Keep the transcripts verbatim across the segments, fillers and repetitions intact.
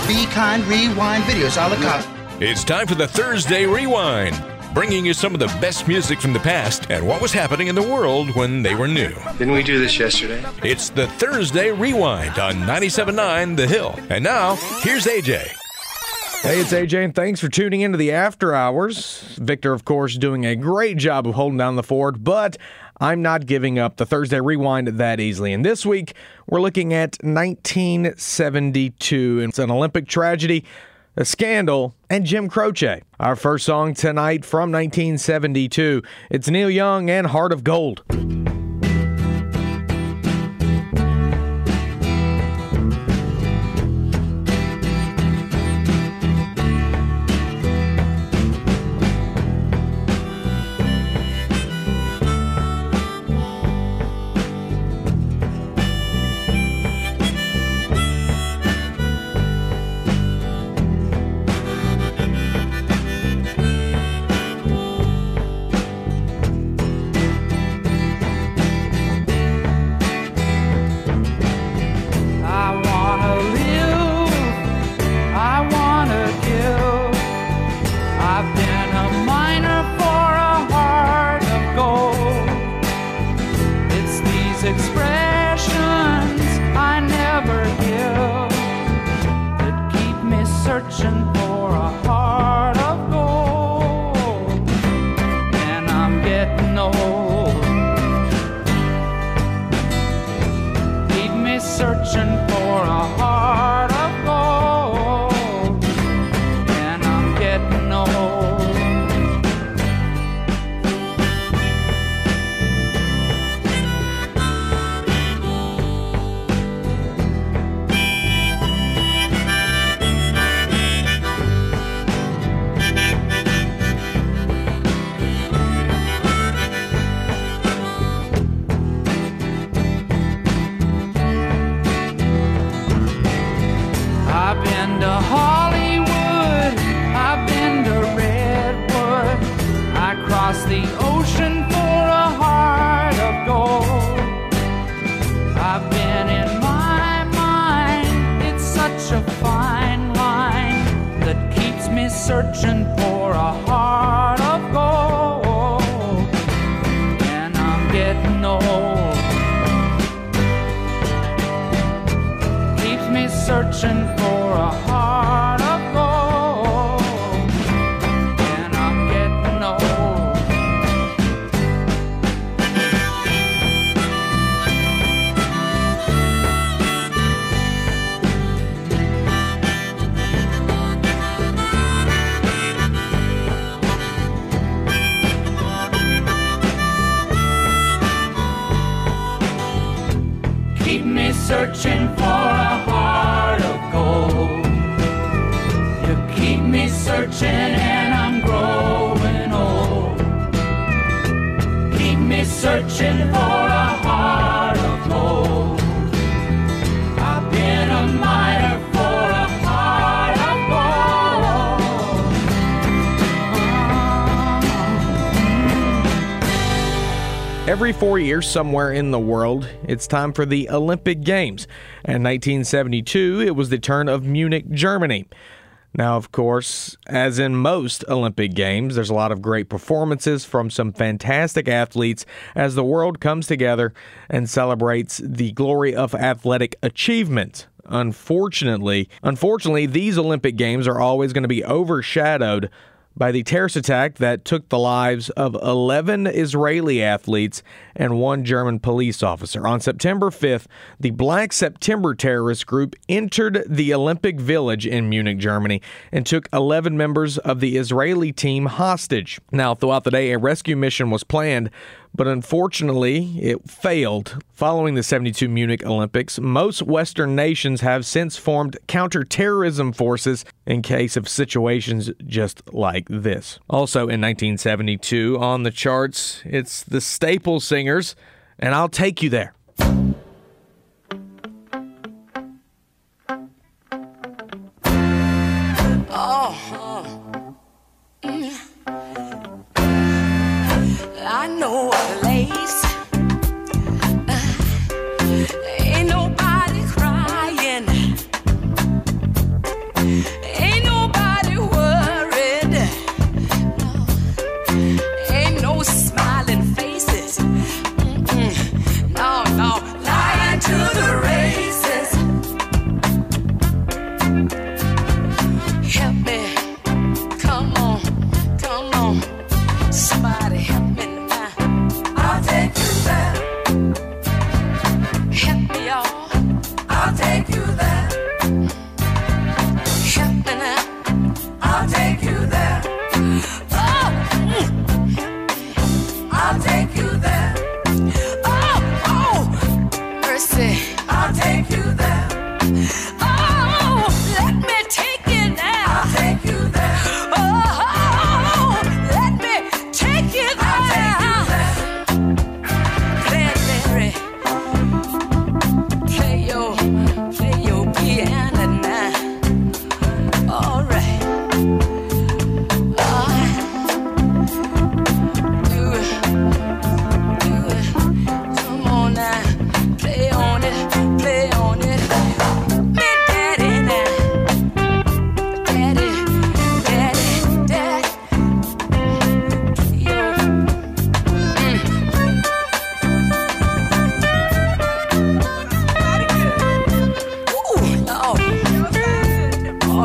Be Kind Rewind videos a la carte. It's time for the Thursday Rewind, bringing you some of the best music from the past and what was happening in the world when they were new. Didn't we do this yesterday? It's the Thursday Rewind on ninety-seven point nine The Hill. And now, here's A J. Hey, it's A J, and thanks for tuning into the After Hours. Victor, of course, doing a great job of holding down the fort, but I'm not giving up the Thursday Rewind that easily. And this week, we're looking at nineteen seventy-two. It's an Olympic tragedy, a scandal, and Jim Croce. Our first song tonight from nineteen seventy-two. It's Neil Young and Heart of Gold. Searching for a heart of gold, and I'm getting old. Keeps me searching for a heart of gold, and I'm getting old. Searching for a heart of gold. You keep me searching and I'm growing old. Keep me searching for a heart of gold. I've been a miner for a heart of gold. Every four years, somewhere in the world, it's time for the Olympic Games. And in nineteen seventy-two, it was the turn of Munich, Germany. Now, of course, as in most Olympic Games, there's a lot of great performances from some fantastic athletes as the world comes together and celebrates the glory of athletic achievement. Unfortunately, unfortunately, these Olympic Games are always going to be overshadowed by the terrorist attack that took the lives of eleven Israeli athletes and one German police officer. On September fifth, the Black September terrorist group entered the Olympic Village in Munich, Germany, and took eleven members of the Israeli team hostage. Now, throughout the day, a rescue mission was planned, but unfortunately, it failed. Following the seventy-two Munich Olympics, most Western nations have since formed counterterrorism forces in case of situations just like this. Also in nineteen seventy-two, on the charts, it's the Staple Singers, and I'll Take You There. I know a place, uh, ain't nobody crying.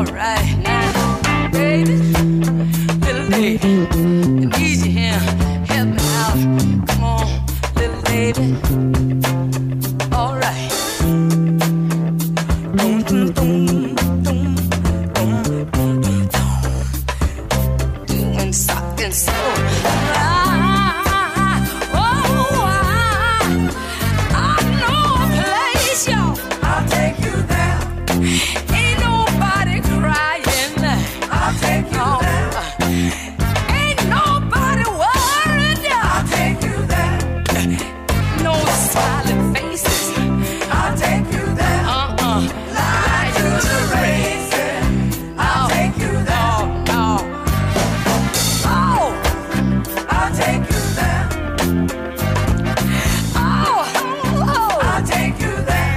All right, now, baby, little lady, I need you here. Help me out. Come on, little lady. All right. Dum, dum, dum, dum, dum, dum, dum. Doing something so right. Oh, I, I know a place, y'all. I'll take you there. Ain't nobody crying. I'll take you oh. there. Ain't nobody worried. I'll take you there. No smiling faces. I'll take you there. Uh-uh. Lie to the races. I'll oh. take you there. Oh, oh. oh. I'll take you there. Oh, oh, oh. I'll take you there.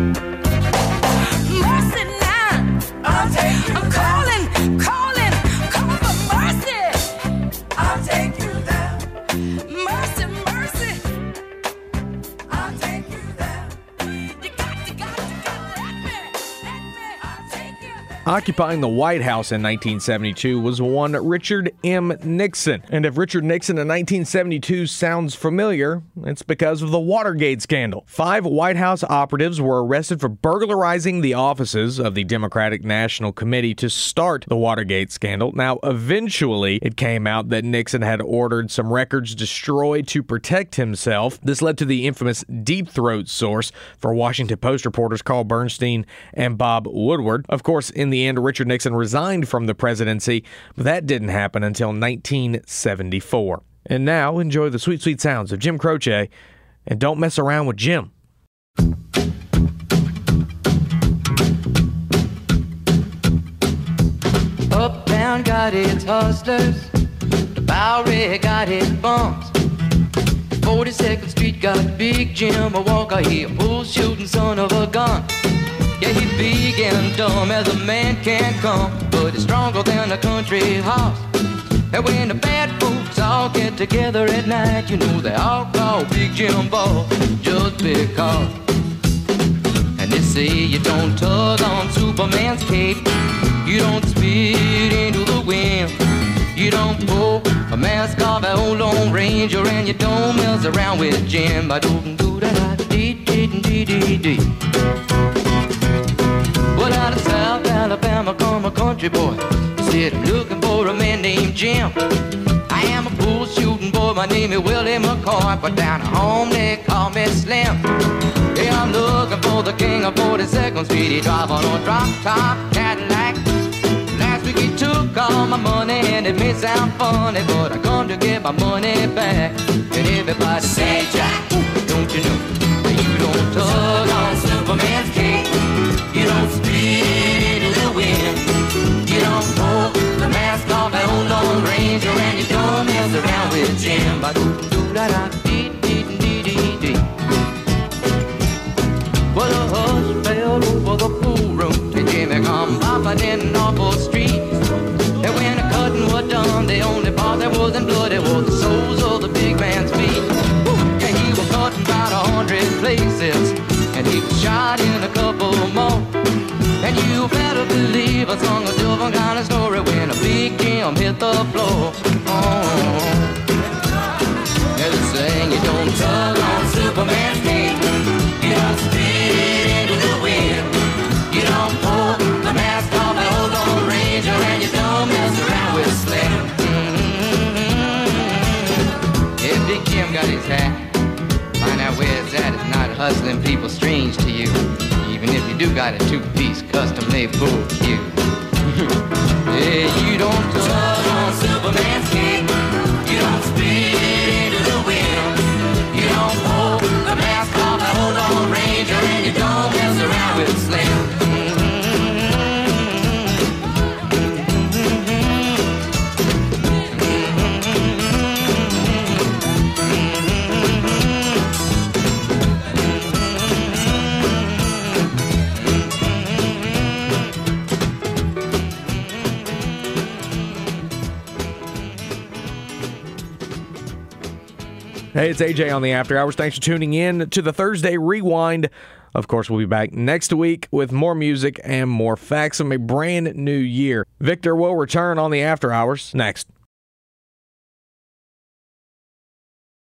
Mercy now. I'll take you I'm there. calling, calling, calling for mercy. I'll take you there. Mercy, mercy. I'll take you there. You got, you got, you got to let me, let me. I'll take you there. Occupying the White House in nineteen seventy-two was one Richard M. Nixon. And if Richard Nixon in nineteen seventy-two sounds familiar, it's because of the Watergate scandal. Five White House operatives were arrested for burglarizing the offices of the Democratic National Committee to start the Watergate scandal. Now, eventually, it came out that Nixon had ordered some records destroyed to protect himself. This led to the infamous Deep Throat source for Washington Post reporters Carl Bernstein and Bob Woodward. Of course, in the end, Richard Nixon resigned from the presidency, but that didn't happen until nineteen seventy-four. And now, enjoy the sweet, sweet sounds of Jim Croce, and don't mess around with Jim. Uptown got its hustlers, the Bowery got its bums. forty-second Street got Big Jim, a Walker, he a bull shooting son of a gun. Yeah, he big and dumb as a man can come, but he's stronger than a country horse. And when the bad folks all get together at night, you know they all call Big Jim Boss just because. And they say you don't tug on Superman's cape, you don't spit into the wind, you don't pull a mask off an old Lone Ranger, and you don't mess around with Jim. I don't do that. Dee dee dee dee dee. Well, out of South Alabama come a country boy. He said, I'm looking for a man named Jim. I am a bull shooting boy, my name is Willie McCoy, but down at home they call me Slim. Yeah, I'm looking for the king of forty-second Street. He drive on a drop-top Cadillac. Last week he took all my money, and it may sound funny, but I come to get my money back. And everybody say, Jack, don't you know that you don't tug on Superman's cape, you don't spit into the wind, you don't pull the mask off an old Lone Ranger, and you don't mess around with Jim. Ba-do-do-da-da-dee-dee-dee-dee. Well, a hush fell over the pool room, and Jimmy come bopping in awful streets. And when the cutting was done, the only part that wasn't bloody was the soles of the big man's feet. Yeah, he was cutting about a hundred places, and he was shot in a couple more. And you better believe I sung a different kind of story when a Big Jim hit the floor. Oh. Yeah, they saying you don't tug on Superman's cape, you don't spit into the wind, you don't pull the mask off an old Lone Ranger, and you don't mess around with Slim. Mm-hmm. Yeah, Big Jim got his hat. Find out where it's at. It's not hustling people strange to you, even if you do got a two-piece custom-made bull cue. Yeah, you don't tug on Superman's cape, you don't spit into the wind, you don't pull the mask off an old Lone Ranger, and you don't mess around with Slim. Hey, it's A J on the After Hours. Thanks for tuning in to the Thursday Rewind Of course, we'll be back next week with more music and more facts from a brand new year. Victor will return on the After Hours next.